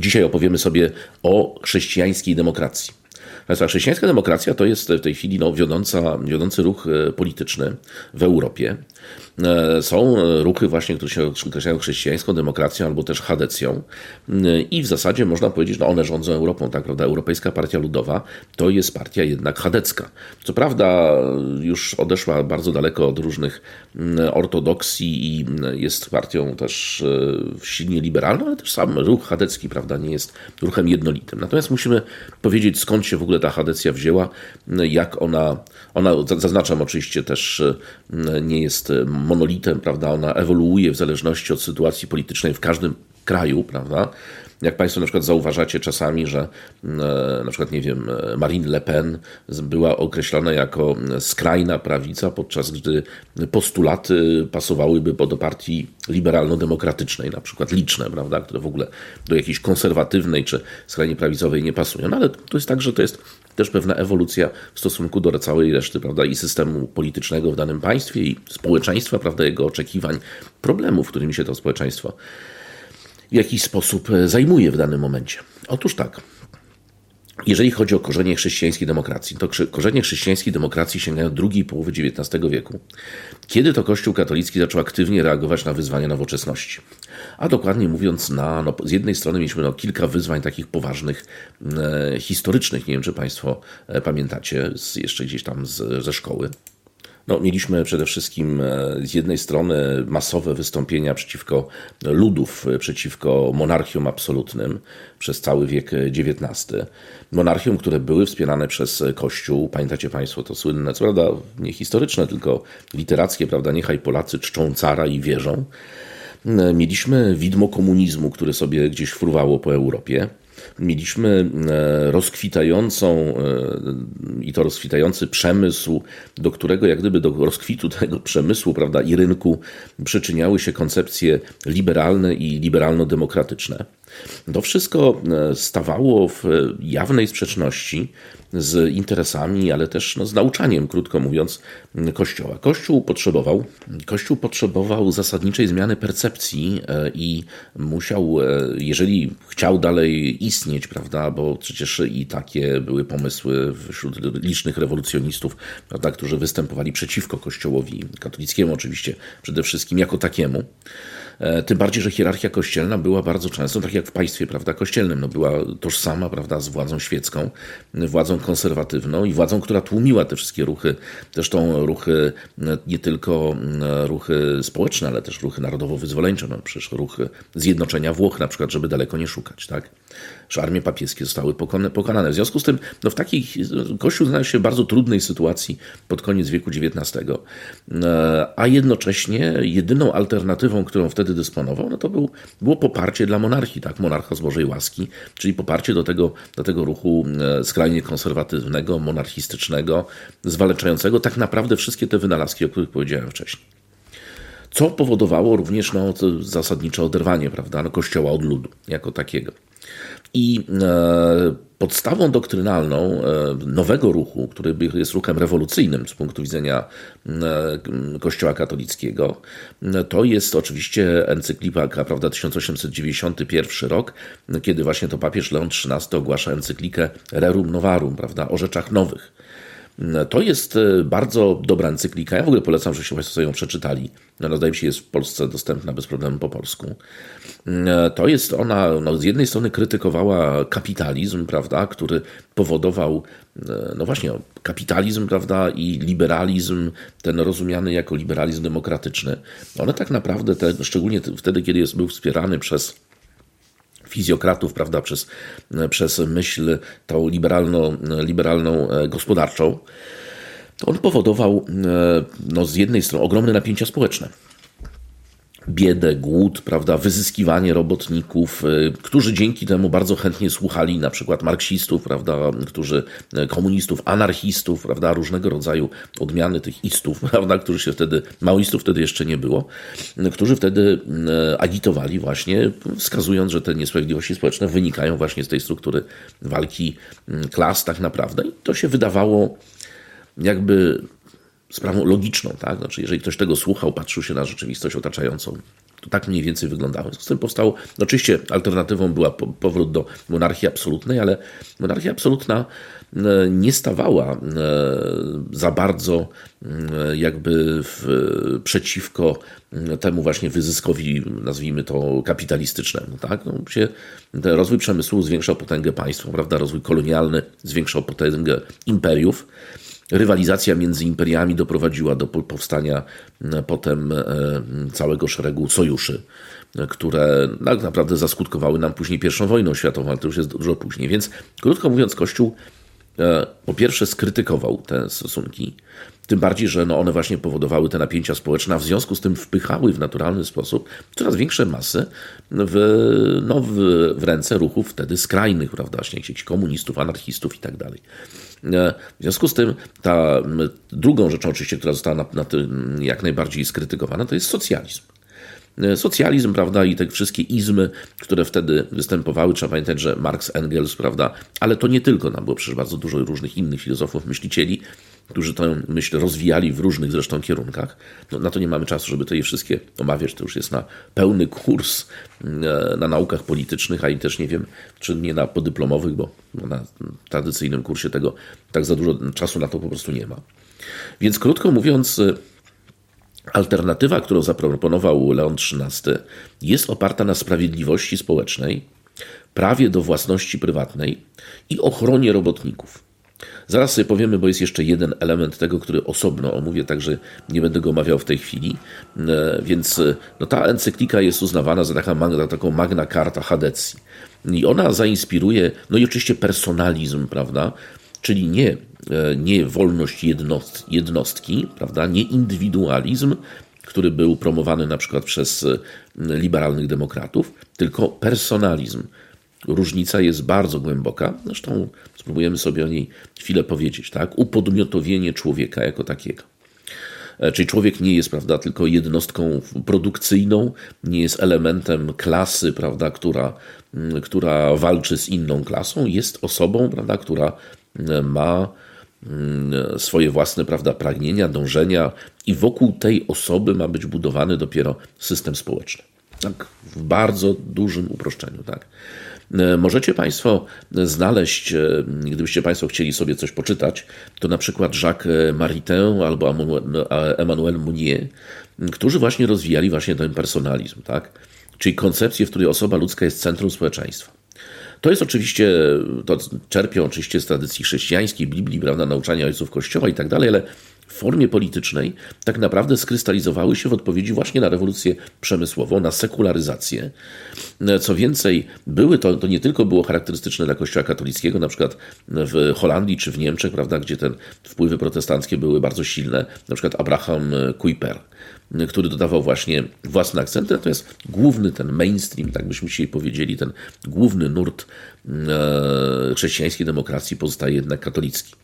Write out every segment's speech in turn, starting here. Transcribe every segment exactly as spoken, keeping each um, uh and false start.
Dzisiaj opowiemy sobie o chrześcijańskiej demokracji. Państwa, chrześcijańska demokracja to jest w tej chwili no, wiodąca, wiodący ruch polityczny w Europie. Są ruchy właśnie, które się określają chrześcijańską demokracją albo też chadecją i w zasadzie można powiedzieć, że no one rządzą Europą, tak prawda? Europejska Partia Ludowa to jest partia jednak chadecka. Co prawda już odeszła bardzo daleko od różnych ortodoksji i jest partią też silnie liberalną, ale też sam ruch chadecki, prawda, nie jest ruchem jednolitym. Natomiast musimy powiedzieć, skąd się w ogóle ta chadecja wzięła, jak ona, ona zaznaczam oczywiście też, nie jest monolitem, prawda, ona ewoluuje w zależności od sytuacji politycznej w każdym kraju, prawda. Jak Państwo na przykład zauważacie czasami, że na przykład, nie wiem, Marine Le Pen była określana jako skrajna prawica, podczas gdy postulaty pasowałyby do partii liberalno-demokratycznej, na przykład liczne, prawda, które w ogóle do jakiejś konserwatywnej czy skrajnie prawicowej nie pasują. No ale to jest tak, że to jest też pewna ewolucja w stosunku do całej reszty, prawda, i systemu politycznego w danym państwie, i społeczeństwa, prawda, jego oczekiwań, problemów, którymi się to społeczeństwo w jakiś sposób zajmuje w danym momencie. Otóż tak, jeżeli chodzi o korzenie chrześcijańskiej demokracji, to korzenie chrześcijańskiej demokracji sięgają drugiej połowy dziewiętnastego wieku, kiedy to Kościół katolicki zaczął aktywnie reagować na wyzwania nowoczesności. A dokładnie mówiąc, na, no, z jednej strony mieliśmy no, kilka wyzwań takich poważnych, e, historycznych, nie wiem czy Państwo e, pamiętacie, z, jeszcze gdzieś tam z, ze szkoły. No, mieliśmy przede wszystkim z jednej strony masowe wystąpienia przeciwko ludów, przeciwko monarchiom absolutnym przez cały wiek dziewiętnasty. Monarchiom, które były wspierane przez Kościół. Pamiętacie Państwo to słynne, co prawda nie historyczne, tylko literackie, prawda, niechaj Polacy czczą cara i wierzą. Mieliśmy widmo komunizmu, które sobie gdzieś fruwało po Europie. Mieliśmy rozkwitającą i to rozkwitający przemysł, do którego jak gdyby do rozkwitu tego przemysłu, prawda, i rynku przyczyniały się koncepcje liberalne i liberalno-demokratyczne. To wszystko stawało w jawnej sprzeczności z interesami, ale też no, z nauczaniem, krótko mówiąc, Kościoła. Kościół potrzebował, Kościół potrzebował zasadniczej zmiany percepcji i musiał, jeżeli chciał dalej istnieć, prawda, bo przecież i takie były pomysły wśród licznych rewolucjonistów, prawda, którzy występowali przeciwko Kościołowi katolickiemu oczywiście, przede wszystkim jako takiemu. Tym bardziej, że hierarchia kościelna była bardzo często, tak jak w państwie, prawda, kościelnym, no była tożsama, prawda, z władzą świecką, władzą konserwatywną i władzą, która tłumiła te wszystkie ruchy, zresztą ruchy, nie tylko ruchy społeczne, ale też ruchy narodowo-wyzwoleńcze, no przecież ruchy zjednoczenia Włoch na przykład, żeby daleko nie szukać, tak, że armie papieskie zostały pokonane. W związku z tym, no w takiej, Kościół znalazł się w bardzo trudnej sytuacji pod koniec wieku dziewiętnastego, a jednocześnie jedyną alternatywą, którą wtedy dysponował, no to był, było poparcie dla monarchii, tak, monarcha z Bożej łaski, czyli poparcie do tego, do tego ruchu skrajnie konserwatywnego, monarchistycznego, zwalczającego tak naprawdę wszystkie te wynalazki, o których powiedziałem wcześniej. Co powodowało również no, zasadnicze oderwanie, prawda, no, Kościoła od ludu jako takiego. I e, podstawą doktrynalną e, nowego ruchu, który jest ruchem rewolucyjnym z punktu widzenia e, Kościoła katolickiego, e, to jest oczywiście encyklika, prawda, tysiąc osiemset dziewięćdziesiąty pierwszy rok, kiedy właśnie to papież Leon trzynasty ogłasza encyklikę Rerum Novarum, prawda, o rzeczach nowych. To jest bardzo dobra encyklika. Ja w ogóle polecam, żebyście Państwo sobie ją przeczytali. No, zdaje mi się, jest w Polsce dostępna bez problemu po polsku. To jest ona, no, z jednej strony krytykowała kapitalizm, prawda, który powodował, no właśnie, kapitalizm, prawda, i liberalizm, ten rozumiany jako liberalizm demokratyczny. One tak naprawdę, te, szczególnie wtedy, kiedy jest, był wspierany przez fizjokratów, prawda, przez, przez myśl tą liberalną, liberalną gospodarczą, to on powodował no, z jednej strony ogromne napięcia społeczne. Biedę, głód, prawda, wyzyskiwanie robotników, którzy dzięki temu bardzo chętnie słuchali na przykład marksistów, prawda, którzy, komunistów, anarchistów, prawda, różnego rodzaju odmiany tych istów, prawda, którzy się wtedy, maoistów wtedy jeszcze nie było, którzy wtedy agitowali właśnie, wskazując, że te niesprawiedliwości społeczne wynikają właśnie z tej struktury walki klas tak naprawdę. I to się wydawało jakby sprawą logiczną, tak? Znaczy, jeżeli ktoś tego słuchał, patrzył się na rzeczywistość otaczającą, To tak mniej więcej wyglądało. W związku z tym powstało, no oczywiście alternatywą była powrót do monarchii absolutnej, ale monarchia absolutna nie stawała za bardzo jakby w, przeciwko temu właśnie wyzyskowi, nazwijmy to kapitalistycznemu. Tak? No, się, ten rozwój przemysłu zwiększał potęgę państwa, prawda? Rozwój kolonialny zwiększał potęgę imperiów. Rywalizacja między imperiami doprowadziła do powstania potem całego szeregu sojuszy, które tak naprawdę zaskutkowały nam później pierwszą wojną światową, ale to już jest dużo później. Więc krótko mówiąc, Kościół po pierwsze skrytykował te stosunki, tym bardziej, że no one właśnie powodowały te napięcia społeczne, a w związku z tym wpychały w naturalny sposób coraz większe masy w, no, w, w ręce ruchów wtedy skrajnych, prawda, właśnie jakichś komunistów, anarchistów i tak dalej. W związku z tym ta drugą rzeczą oczywiście, która została na, na tym jak najbardziej skrytykowana, to jest socjalizm. Socjalizm, prawda, i te wszystkie izmy, które wtedy występowały, trzeba pamiętać, że Marx, Engels, prawda, ale to nie tylko, nam było przecież bardzo dużo różnych innych filozofów, myślicieli, którzy tę myśl rozwijali w różnych zresztą kierunkach. No, na to nie mamy czasu, żeby to je wszystkie omawiać, to już jest na pełny kurs na naukach politycznych, a i też nie wiem, czy nie na podyplomowych, bo na tradycyjnym kursie tego tak za dużo czasu na to po prostu nie ma. Więc krótko mówiąc, alternatywa, którą zaproponował Leon trzynasty, jest oparta na sprawiedliwości społecznej, prawie do własności prywatnej i ochronie robotników. Zaraz sobie powiemy, bo jest jeszcze jeden element tego, który osobno omówię, także nie będę go omawiał w tej chwili. Więc no, ta encyklika jest uznawana za taką, za taką magna carta Hadecji. I ona zainspiruje, no i oczywiście personalizm, prawda? Czyli nie, nie wolność jednost, jednostki, prawda? Nie indywidualizm, który był promowany na przykład przez liberalnych demokratów, tylko personalizm. Różnica jest bardzo głęboka, zresztą spróbujemy sobie o niej chwilę powiedzieć, tak? Upodmiotowienie człowieka jako takiego. Czyli człowiek nie jest, prawda, tylko jednostką produkcyjną, nie jest elementem klasy, prawda, która, która walczy z inną klasą, jest osobą, prawda, która ma swoje własne, prawda, pragnienia, dążenia i wokół tej osoby ma być budowany dopiero system społeczny. Tak, w bardzo dużym uproszczeniu, tak. Możecie Państwo znaleźć, gdybyście Państwo chcieli sobie coś poczytać, to na przykład Jacques Maritain albo Emmanuel Mounier, którzy właśnie rozwijali właśnie ten personalizm, tak? Czyli koncepcję, w której osoba ludzka jest centrum społeczeństwa. To jest oczywiście, to czerpią oczywiście z tradycji chrześcijańskiej, Biblii, prawda, nauczania ojców Kościoła i tak dalej, ale w formie politycznej tak naprawdę skrystalizowały się w odpowiedzi właśnie na rewolucję przemysłową, na sekularyzację. Co więcej, były to, to nie tylko było charakterystyczne dla Kościoła katolickiego, na przykład w Holandii czy w Niemczech, prawda, gdzie te wpływy protestanckie były bardzo silne, na przykład Abraham Kuyper, który dodawał właśnie własne akcenty, natomiast główny ten mainstream, tak byśmy dzisiaj powiedzieli, ten główny nurt chrześcijańskiej demokracji pozostaje jednak katolicki.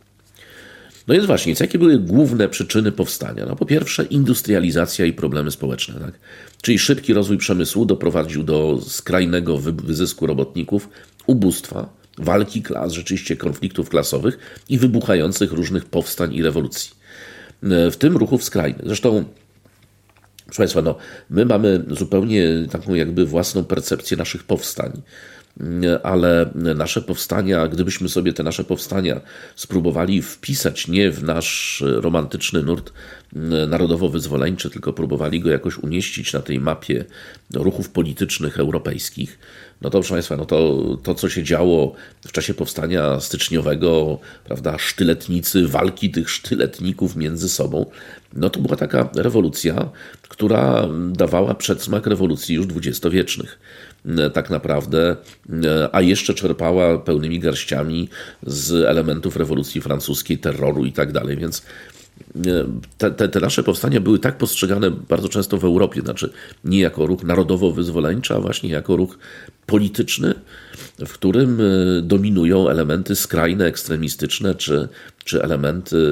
No więc właśnie, jakie były główne przyczyny powstania? No po pierwsze industrializacja i problemy społeczne, tak? Czyli szybki rozwój przemysłu doprowadził do skrajnego wyzysku robotników, ubóstwa, walki klas, rzeczywiście konfliktów klasowych i wybuchających różnych powstań i rewolucji. W tym ruchów skrajnych. Zresztą, proszę Państwa, no, my mamy zupełnie taką jakby własną percepcję naszych powstań. Ale nasze powstania, gdybyśmy sobie te nasze powstania spróbowali wpisać nie w nasz romantyczny nurt narodowo-wyzwoleńczy, tylko próbowali go jakoś umieścić na tej mapie ruchów politycznych europejskich, no to proszę Państwa, no to, to co się działo w czasie powstania styczniowego, prawda, sztyletnicy, walki tych sztyletników między sobą, no to była taka rewolucja, która dawała przedsmak rewolucji już dwudziestowiecznych. Tak naprawdę, a jeszcze czerpała pełnymi garściami z elementów rewolucji francuskiej, terroru i tak dalej, więc te, te, te nasze powstania były tak postrzegane bardzo często w Europie, znaczy nie jako ruch narodowo-wyzwoleńczy, a właśnie jako ruch polityczny, w którym dominują elementy skrajne, ekstremistyczne, czy, czy elementy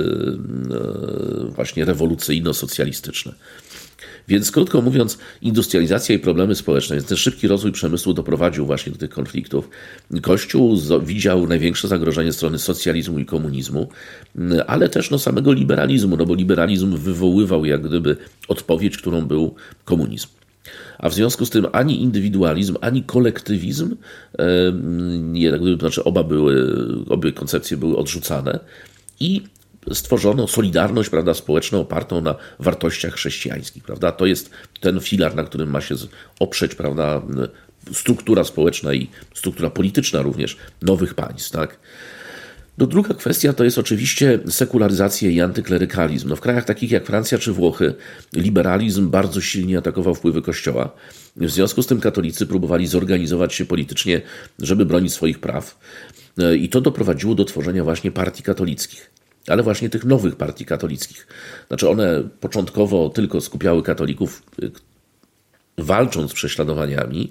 właśnie rewolucyjno-socjalistyczne. Więc krótko mówiąc, industrializacja i problemy społeczne, więc ten szybki rozwój przemysłu doprowadził właśnie do tych konfliktów. Kościół widział największe zagrożenie strony socjalizmu i komunizmu, ale też no, samego liberalizmu, no bo liberalizm wywoływał jak gdyby odpowiedź, którą był komunizm. A w związku z tym ani indywidualizm, ani kolektywizm, nie, znaczy oba były, obie koncepcje były odrzucane i stworzono solidarność, prawda, społeczną opartą na wartościach chrześcijańskich, prawda? To jest ten filar, na którym ma się oprzeć, prawda, struktura społeczna i struktura polityczna również nowych państw, tak? No, druga kwestia to jest oczywiście sekularyzacja i antyklerykalizm. No, w krajach takich jak Francja czy Włochy liberalizm bardzo silnie atakował wpływy Kościoła. W związku z tym katolicy próbowali zorganizować się politycznie, żeby bronić swoich praw. I to doprowadziło do tworzenia właśnie partii katolickich. Ale właśnie tych nowych partii katolickich. Znaczy one początkowo tylko skupiały katolików, walcząc z prześladowaniami,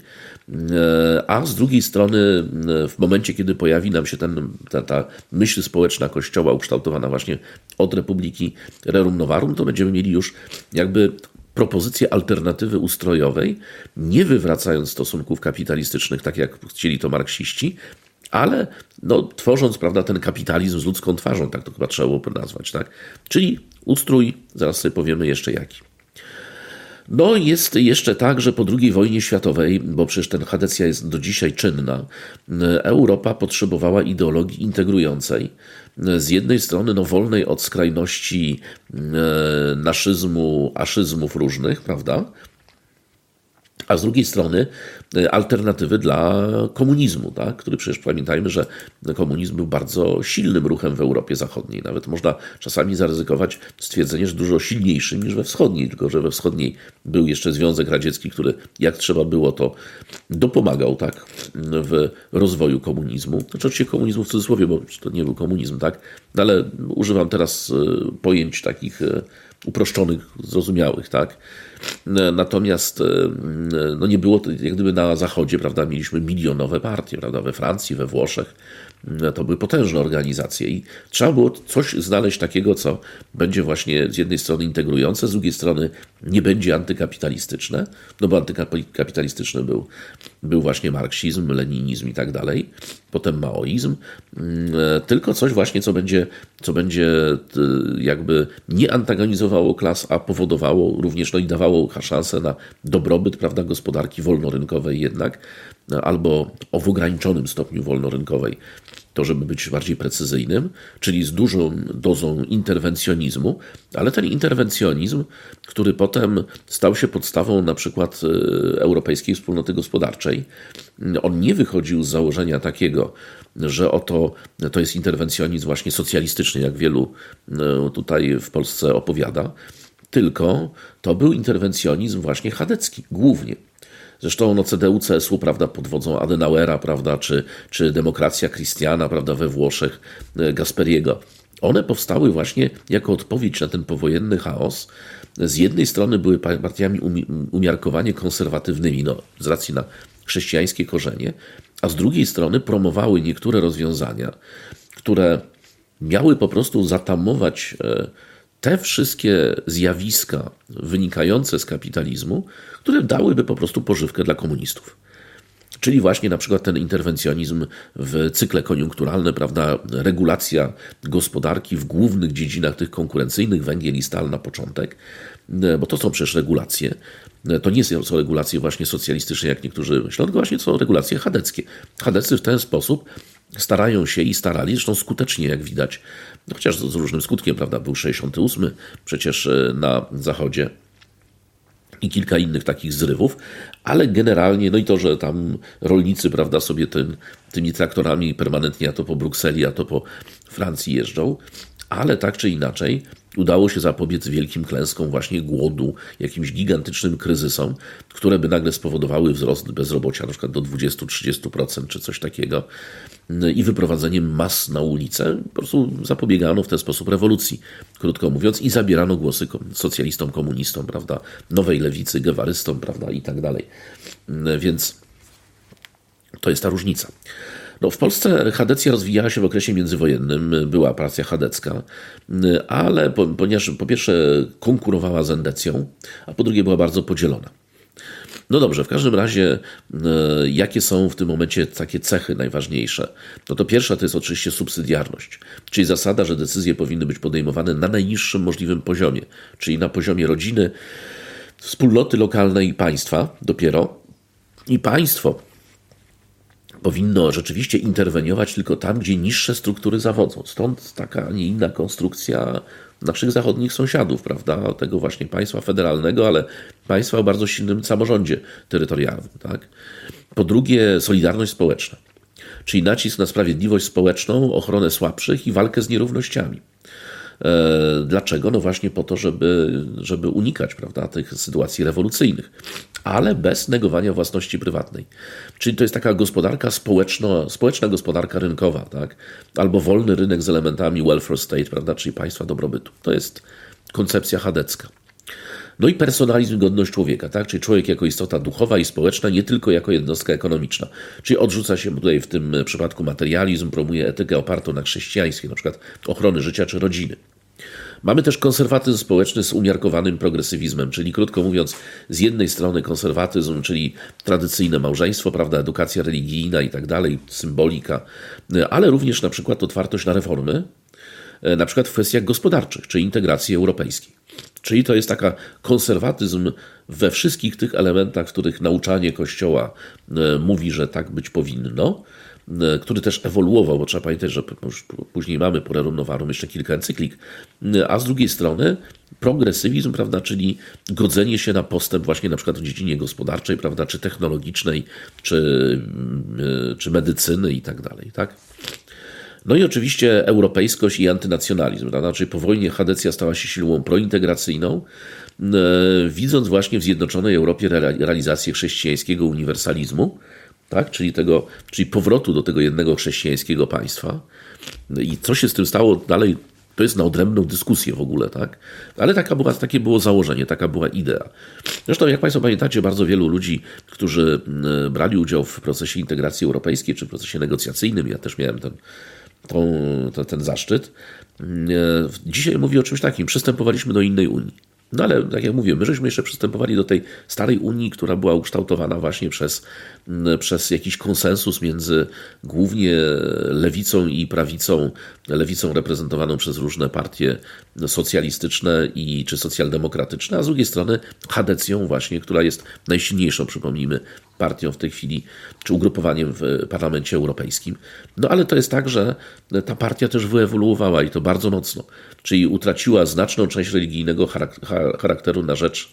a z drugiej strony w momencie, kiedy pojawi nam się ten, ta, ta myśl społeczna Kościoła ukształtowana właśnie od Republiki Rerum Novarum, to będziemy mieli już jakby propozycję alternatywy ustrojowej, nie wywracając stosunków kapitalistycznych, tak jak chcieli to marksiści, ale no, tworząc, prawda, ten kapitalizm z ludzką twarzą, tak to chyba trzeba było nazwać, tak? Czyli ustrój, zaraz sobie powiemy jeszcze jaki. No jest jeszcze tak, że po drugiej wojnie światowej, bo przecież ten chadecja jest do dzisiaj czynna, Europa potrzebowała ideologii integrującej. Z jednej strony no, wolnej od skrajności naszyzmu, aszyzmów różnych, prawda? A z drugiej strony alternatywy dla komunizmu, tak? Który przecież pamiętajmy, że komunizm był bardzo silnym ruchem w Europie Zachodniej. Nawet można czasami zaryzykować stwierdzenie, że dużo silniejszym niż we wschodniej, tylko że we wschodniej był jeszcze Związek Radziecki, który jak trzeba było to dopomagał, tak? W rozwoju komunizmu. Znaczy oczywiście komunizmu w cudzysłowie, bo to nie był komunizm, tak? No, ale używam teraz pojęć takich uproszczonych, zrozumiałych, tak? Natomiast no nie było to, jak gdyby na Zachodzie, prawda, mieliśmy milionowe partie, prawda, we Francji, we Włoszech, to były potężne organizacje i trzeba było coś znaleźć takiego, co będzie właśnie z jednej strony integrujące, z drugiej strony nie będzie antykapitalistyczne, no bo antykapitalistyczny był, był właśnie marksizm, leninizm i tak dalej, potem maoizm, tylko coś właśnie, co będzie, co będzie jakby nie antagonizowało klas, a powodowało również, no i dawało szansę na dobrobyt, prawda, gospodarki wolnorynkowej jednak, albo o w ograniczonym stopniu wolnorynkowej, to żeby być bardziej precyzyjnym, czyli z dużą dozą interwencjonizmu, ale ten interwencjonizm, który potem stał się podstawą na przykład Europejskiej Wspólnoty Gospodarczej, on nie wychodził z założenia takiego, że oto to jest interwencjonizm właśnie socjalistyczny, jak wielu tutaj w Polsce opowiada, tylko to był interwencjonizm właśnie chadecki, głównie. Zresztą no, C D U, C S U, prawda, pod wodzą Adenauera, prawda, czy, czy Demokracja Christiana, prawda, we Włoszech, Gasperiego. One powstały właśnie jako odpowiedź na ten powojenny chaos. Z jednej strony były partiami umiarkowanie konserwatywnymi, no, z racji na chrześcijańskie korzenie, a z drugiej strony promowały niektóre rozwiązania, które miały po prostu zatamować te wszystkie zjawiska wynikające z kapitalizmu, które dałyby po prostu pożywkę dla komunistów. Czyli właśnie na przykład ten interwencjonizm w cykle koniunkturalne, prawda, regulacja gospodarki w głównych dziedzinach tych konkurencyjnych, węgiel i stal na początek, bo to są przecież regulacje. To nie są regulacje właśnie socjalistyczne, jak niektórzy myślą, tylko właśnie są regulacje chadeckie. Chadecy w ten sposób starają się i starali, zresztą skutecznie, jak widać, no chociaż z różnym skutkiem, prawda, był sześćdziesiąty ósmy przecież na Zachodzie i kilka innych takich zrywów, ale generalnie, no i to, że tam rolnicy, prawda, sobie tym, tymi traktorami permanentnie a to po Brukseli, a to po Francji jeżdżą, ale tak czy inaczej udało się zapobiec wielkim klęskom właśnie głodu, jakimś gigantycznym kryzysom, które by nagle spowodowały wzrost bezrobocia na przykład do dwadzieścia do trzydziestu procent czy coś takiego i wyprowadzeniem mas na ulicę. Po prostu zapobiegano w ten sposób rewolucji, krótko mówiąc, i zabierano głosy socjalistom, komunistom, prawda, nowej lewicy, gewarystom, prawda, i tak dalej. Więc to jest ta różnica. No, w Polsce chadecja rozwijała się w okresie międzywojennym, była partia chadecka, ale ponieważ po pierwsze konkurowała z endecją, a po drugie była bardzo podzielona. No dobrze, w każdym razie jakie są w tym momencie takie cechy najważniejsze? No to pierwsza to jest oczywiście subsydiarność, czyli zasada, że decyzje powinny być podejmowane na najniższym możliwym poziomie, czyli na poziomie rodziny, wspólnoty lokalne i państwa dopiero. I państwo powinno rzeczywiście interweniować tylko tam, gdzie niższe struktury zawodzą. Stąd taka, a nie inna konstrukcja naszych zachodnich sąsiadów, prawda? Tego właśnie państwa federalnego, ale państwa o bardzo silnym samorządzie terytorialnym. Tak? Po drugie, solidarność społeczna, czyli nacisk na sprawiedliwość społeczną, ochronę słabszych i walkę z nierównościami. Dlaczego? No właśnie po to, żeby, żeby unikać, prawda, tych sytuacji rewolucyjnych, ale bez negowania własności prywatnej. Czyli to jest taka gospodarka społeczno, społeczna gospodarka rynkowa, tak? Albo wolny rynek z elementami welfare state, prawda, czyli państwa dobrobytu. To jest koncepcja chadecka. No i personalizm, godność człowieka, tak? Czyli człowiek jako istota duchowa i społeczna, nie tylko jako jednostka ekonomiczna. Czyli odrzuca się tutaj w tym przypadku materializm, promuje etykę opartą na chrześcijaństwie, na przykład ochrony życia czy rodziny. Mamy też konserwatyzm społeczny z umiarkowanym progresywizmem, czyli krótko mówiąc, z jednej strony konserwatyzm, czyli tradycyjne małżeństwo, prawda, edukacja religijna i tak dalej, symbolika, ale również na przykład otwartość na reformy, na przykład w kwestiach gospodarczych, czy integracji europejskiej. Czyli to jest taka konserwatyzm we wszystkich tych elementach, w których nauczanie Kościoła mówi, że tak być powinno, który też ewoluował, bo trzeba pamiętać, że już później mamy po Rerum Novarum jeszcze kilka encyklik, a z drugiej strony progresywizm, prawda, czyli godzenie się na postęp właśnie na przykład w dziedzinie gospodarczej, prawda, czy technologicznej, czy, czy medycyny i tak dalej, tak? No i oczywiście europejskość i antynacjonalizm, prawda? Czyli po wojnie Chadecja stała się siłą prointegracyjną, widząc właśnie w zjednoczonej Europie realizację chrześcijańskiego uniwersalizmu, tak? czyli, tego, czyli powrotu do tego jednego chrześcijańskiego państwa. I co się z tym stało dalej, to jest na odrębną dyskusję w ogóle, tak? Ale taka była, takie było założenie, taka była idea. Zresztą, jak Państwo pamiętacie, bardzo wielu ludzi, którzy brali udział w procesie integracji europejskiej czy w procesie negocjacyjnym, ja też miałem ten Tą, to, ten zaszczyt. Dzisiaj mówi o czymś takim. Przystępowaliśmy do innej Unii. No ale tak jak mówię, my żeśmy jeszcze przystępowali do tej starej Unii, która była ukształtowana właśnie przez, przez jakiś konsensus między głównie lewicą i prawicą, lewicą reprezentowaną przez różne partie socjalistyczne i czy socjaldemokratyczne, a z drugiej strony Chadecją właśnie, która jest najsilniejszą, przypomnijmy, partią w tej chwili, czy ugrupowaniem w Parlamencie Europejskim. No ale to jest tak, że ta partia też wyewoluowała i to bardzo mocno, czyli utraciła znaczną część religijnego charakteru na rzecz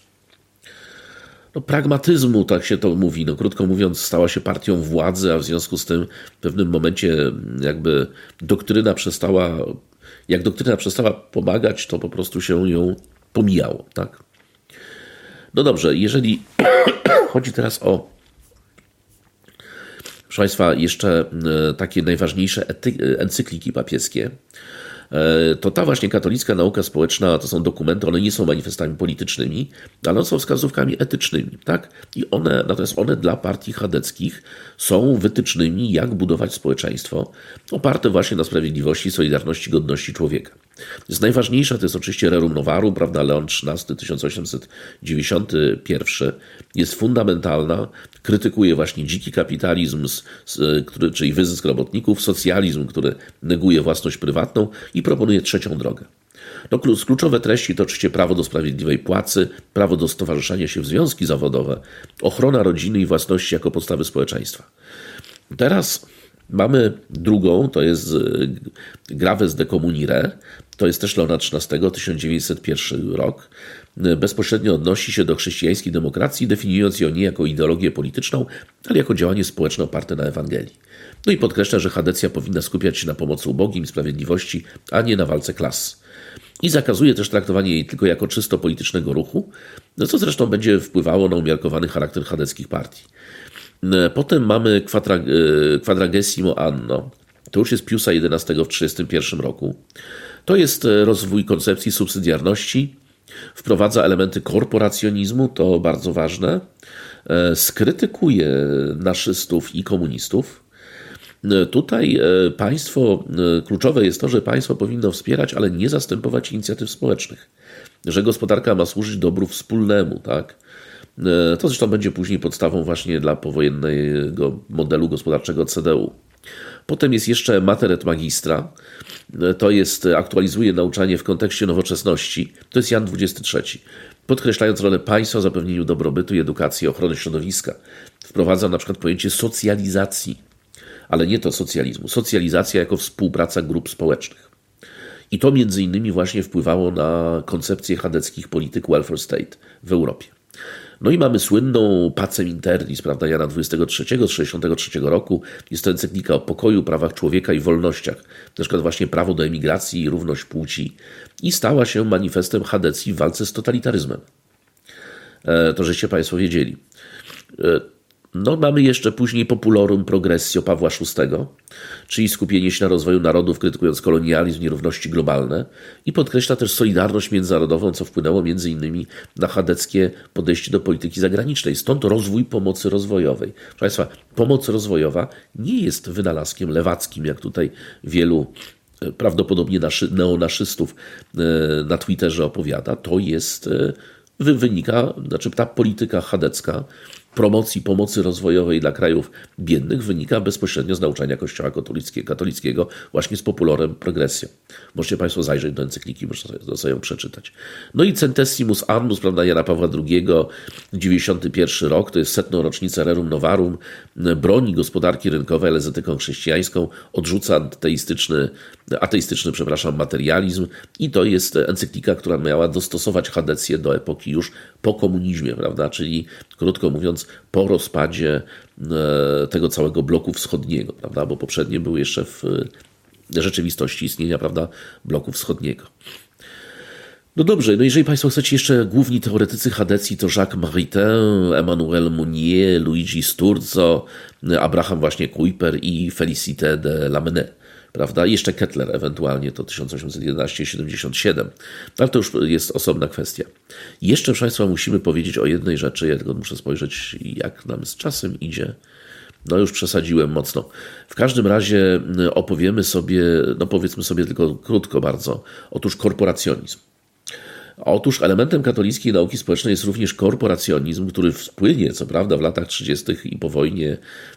no, pragmatyzmu, tak się to mówi. No, krótko mówiąc, stała się partią władzy, a w związku z tym w pewnym momencie jakby doktryna przestała, jak doktryna przestała pomagać, to po prostu się ją pomijało. Tak? No dobrze, jeżeli chodzi teraz o proszę Państwa, jeszcze takie najważniejsze ety- encykliki papieskie, to ta właśnie katolicka nauka społeczna to są dokumenty, one nie są manifestami politycznymi, ale one są wskazówkami etycznymi, tak? I one, natomiast one dla partii chadeckich są wytycznymi, jak budować społeczeństwo oparte właśnie na sprawiedliwości, solidarności, godności człowieka. Jest najważniejsza, to jest oczywiście Rerum Novarum, prawda, Leon trzynasty, tysiąc osiemset dziewięćdziesiąty pierwszy, jest fundamentalna, krytykuje właśnie dziki kapitalizm, który, czyli wyzysk robotników, socjalizm, który neguje własność prywatną i proponuje trzecią drogę. No, kluczowe treści to oczywiście prawo do sprawiedliwej płacy, prawo do stowarzyszenia się w związki zawodowe, ochrona rodziny i własności jako podstawy społeczeństwa. Teraz mamy drugą, to jest Graves de Communire, to jest też Leona trzynastego, tysiąc dziewięćset pierwszy rok. Bezpośrednio odnosi się do chrześcijańskiej demokracji, definiując ją nie jako ideologię polityczną, ale jako działanie społeczne oparte na Ewangelii. No i podkreśla, że chadecja powinna skupiać się na pomocy ubogim, sprawiedliwości, a nie na walce klas. I zakazuje też traktowanie jej tylko jako czysto politycznego ruchu, no co zresztą będzie wpływało na umiarkowany charakter chadeckich partii. Potem mamy Quadragesimo Anno, to już jest Piusa jedenastego w tysiąc trzydziestym pierwszym roku. To jest rozwój koncepcji subsydiarności, wprowadza elementy korporacjonizmu, to bardzo ważne, skrytykuje naszystów i komunistów. Tutaj państwo, kluczowe jest to, że państwo powinno wspierać, ale nie zastępować inicjatyw społecznych, że gospodarka ma służyć dobru wspólnemu, tak? To zresztą będzie później podstawą właśnie dla powojennego modelu gospodarczego C D U. Potem jest jeszcze Mater et Magistra, to jest, aktualizuje nauczanie w kontekście nowoczesności, to jest Jan dwudziesty trzeci. podkreślając rolę państwa w zapewnieniu dobrobytu i edukacji, ochrony środowiska. Wprowadza na przykład pojęcie socjalizacji, ale nie to socjalizmu. Socjalizacja jako współpraca grup społecznych. I to między innymi właśnie wpływało na koncepcję chadeckich polityk welfare state w Europie. No i mamy słynną Pacem Internis, prawda, Jana dwudziestego trzeciego z tysiąc dziewięćset sześćdziesiątego trzeciego roku. Jest to encyklika o pokoju, prawach człowieka i wolnościach. Na przykład właśnie prawo do emigracji i równość płci. I stała się manifestem chadecji w walce z totalitaryzmem. E, to żeście Państwo wiedzieli. E, No, mamy jeszcze później Populorum Progressio Pawła szóstego, czyli skupienie się na rozwoju narodów, krytykując kolonializm, nierówności globalne i podkreśla też solidarność międzynarodową, co wpłynęło między innymi na chadeckie podejście do polityki zagranicznej. Stąd rozwój pomocy rozwojowej. Proszę Państwa, pomoc rozwojowa nie jest wynalazkiem lewackim, jak tutaj wielu prawdopodobnie neonaszystów na Twitterze opowiada. To jest, wynika, znaczy ta polityka chadecka promocji pomocy rozwojowej dla krajów biednych wynika bezpośrednio z nauczania Kościoła katolickiego, właśnie z Populorum Progressio. Możecie Państwo zajrzeć do encykliki, możecie sobie, sobie ją przeczytać. No i Centesimus Annus, prawda, Jana Pawła drugiego, dziewięćdziesiąty pierwszy rok, to jest setną rocznicę Rerum Novarum, broni gospodarki rynkowej, ale z etyką chrześcijańską, odrzuca ateistyczny, ateistyczny przepraszam, materializm i to jest encyklika, która miała dostosować chadecję do epoki już po komunizmie, prawda, czyli krótko mówiąc po rozpadzie tego całego bloku wschodniego, prawda, bo poprzednie były jeszcze w rzeczywistości istnienia, prawda, bloku wschodniego. No dobrze, no jeżeli Państwo chcecie jeszcze główni teoretycy chadecji, to Jacques Maritain, Emmanuel Mounier, Luigi Sturzo, Abraham właśnie Kuyper i Félicité de Lamennais. Prawda? I jeszcze Kettler ewentualnie, to tysiąc osiemset jedenaście siedemdziesiąt siedem. Ale to już jest osobna kwestia. Jeszcze, proszę Państwa, musimy powiedzieć o jednej rzeczy, ja tylko muszę spojrzeć, jak nam z czasem idzie. No już przesadziłem mocno. W każdym razie opowiemy sobie, no powiedzmy sobie tylko krótko bardzo, otóż korporacjonizm. Otóż elementem katolickiej nauki społecznej jest również korporacjonizm, który wpłynie, co prawda, w latach trzydziestych i po wojnie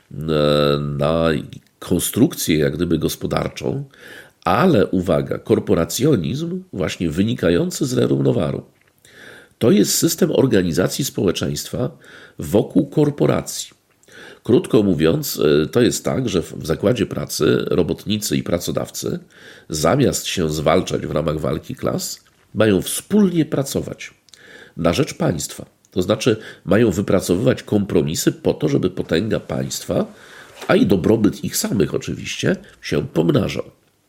na konstrukcję jak gdyby gospodarczą, ale uwaga, korporacjonizm właśnie wynikający z Rerum Novarum. To jest system organizacji społeczeństwa wokół korporacji. Krótko mówiąc, to jest tak, że w zakładzie pracy robotnicy i pracodawcy zamiast się zwalczać w ramach walki klas, mają wspólnie pracować na rzecz państwa. To znaczy mają wypracowywać kompromisy po to, żeby potęga państwa, a i dobrobyt ich samych oczywiście, się pomnażał.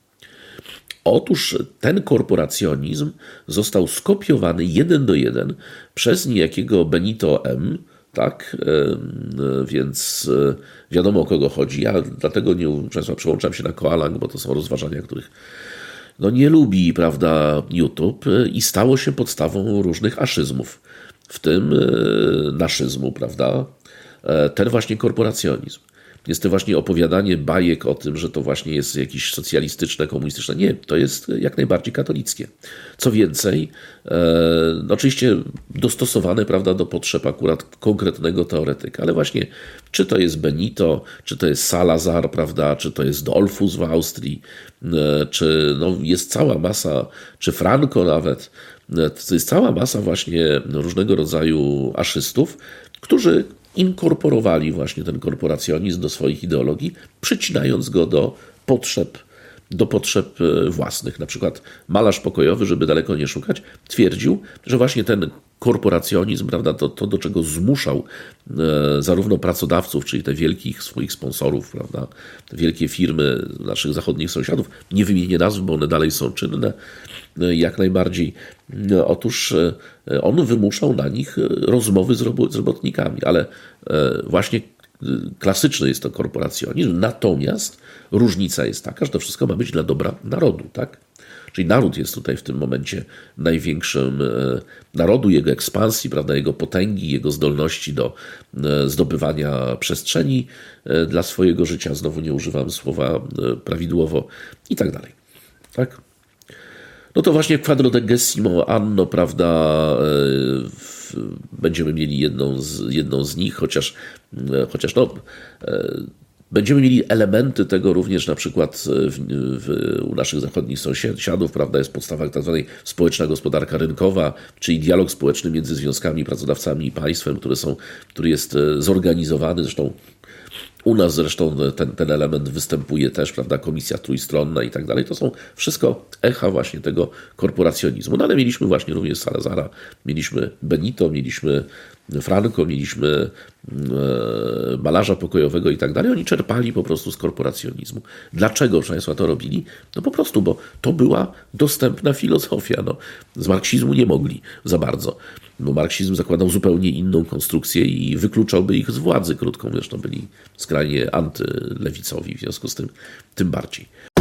Otóż ten korporacjonizm został skopiowany jeden do jeden przez niejakiego Benito M., tak, więc wiadomo, o kogo chodzi. Ja dlatego nie przełączam się na Koalang, bo to są rozważania, których no nie lubi, prawda, YouTube, i stało się podstawą różnych aszyzmów, w tym naszyzmu, prawda, ten właśnie korporacjonizm. Jest to właśnie opowiadanie bajek o tym, że to właśnie jest jakieś socjalistyczne, komunistyczne. Nie, to jest jak najbardziej katolickie. Co więcej, no oczywiście dostosowane, prawda, do potrzeb akurat konkretnego teoretyka, ale właśnie czy to jest Benito, czy to jest Salazar, prawda, czy to jest Dollfuss w Austrii, czy no, jest cała masa, czy Franco nawet, to jest cała masa właśnie różnego rodzaju aszystów, którzy inkorporowali właśnie ten korporacjonizm do swoich ideologii, przycinając go do potrzeb, do potrzeb własnych. Na przykład malarz pokojowy, żeby daleko nie szukać, twierdził, że właśnie ten korporacjonizm, prawda, to, to do czego zmuszał e, zarówno pracodawców, czyli te wielkich swoich sponsorów, prawda, te wielkie firmy naszych zachodnich sąsiadów, nie wymienię nazw, bo one dalej są czynne, e, jak najbardziej. E, otóż e, on wymuszał na nich rozmowy z, robo, z robotnikami, ale e, właśnie klasyczny jest to korporacjonizm, natomiast różnica jest taka, że to wszystko ma być dla dobra narodu, tak? Czyli naród jest tutaj w tym momencie największym narodu, jego ekspansji, prawda, jego potęgi, jego zdolności do zdobywania przestrzeni dla swojego życia. Znowu nie używam słowa prawidłowo i tak dalej. Tak? No to właśnie quadrodecimo anno, prawda, będziemy mieli jedną z, jedną z nich, chociaż, chociaż no, Będziemy mieli elementy tego również na przykład w, w, u naszych zachodnich sąsiadów, prawda, jest podstawa tak zwanej społeczna gospodarka rynkowa, czyli dialog społeczny między związkami, pracodawcami i państwem, który, są, który jest zorganizowany, zresztą u nas zresztą ten, ten element występuje też, prawda, komisja trójstronna i tak dalej. To są wszystko echa właśnie tego korporacjonizmu. No ale mieliśmy właśnie również Salazara, mieliśmy Benito, mieliśmy Franco, mieliśmy e, malarza pokojowego i tak dalej. Oni czerpali po prostu z korporacjonizmu. Dlaczego, proszę Państwa, to robili? No po prostu, bo to była dostępna filozofia. No, z marksizmu nie mogli za bardzo, bo marksizm zakładał zupełnie inną konstrukcję i wykluczałby ich z władzy, krótką. Zresztą byli skrajnie antylewicowi, w związku z tym tym bardziej.